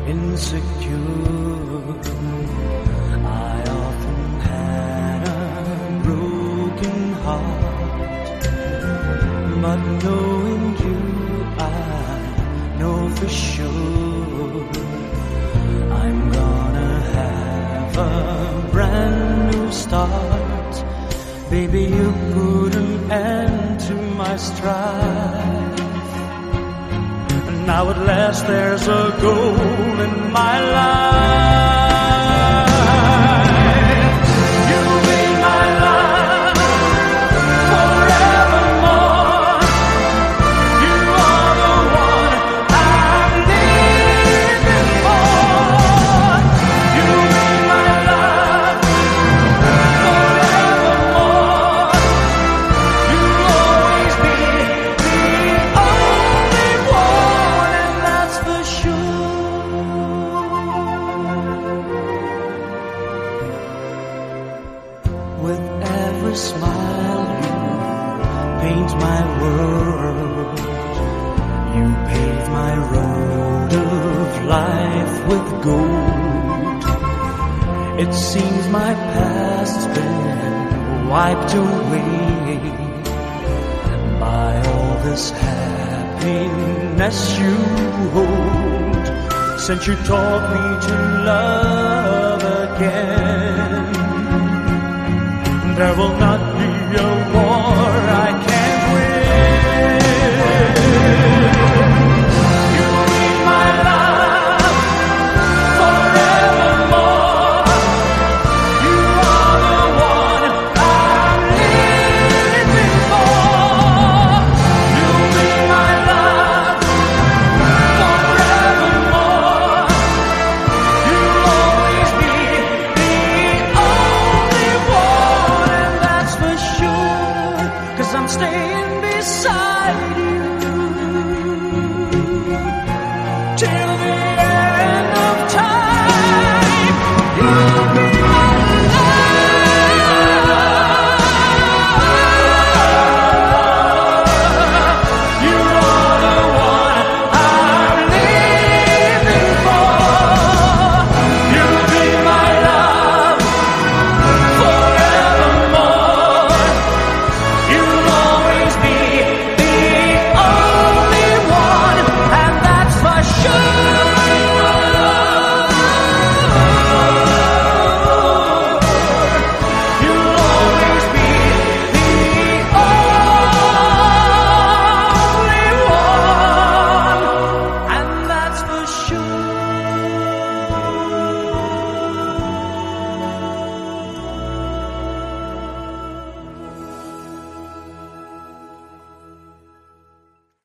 insecure. I often had a broken heart, but knowing you, I know for sure I'm gonna have a brand new start. Baby, you put an end to my strife. Now at last there's a goal in my life. You'll be my love forevermore. You are the one I've needed before. You'll be my love forevermore. You'll always be the only one, and that's for sure. With every smile you paint my world. You pave my road of life with gold. It seems my past's been wiped away by all this happiness you hold. Since you taught me to love again, there will not be a